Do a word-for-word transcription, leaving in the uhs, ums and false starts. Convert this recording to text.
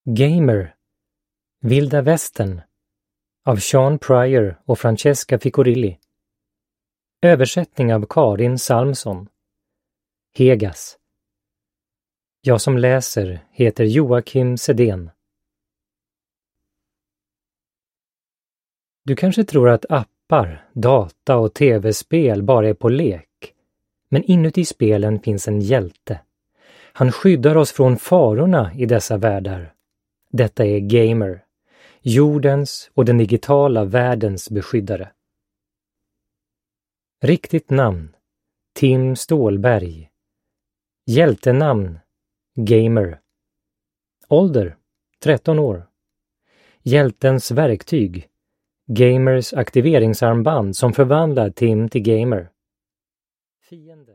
Gamer, Vilda Västern av Sean Pryor och Francesca Ficorilli. Översättning av Karin Salmson. Hegas. Jag som läser heter Joakim Sedén. Du kanske tror att appar, data och tv-spel bara är på lek. Men inuti spelen finns en hjälte. Han skyddar oss från farorna i dessa världar. Detta är Gamer, jordens och den digitala världens beskyddare. Riktigt namn: Tim Stålberg. Hjältenamn: Gamer. Ålder: tretton år. Hjältens verktyg: Gamers aktiveringsarmband som förvandlar Tim till Gamer. Fiende.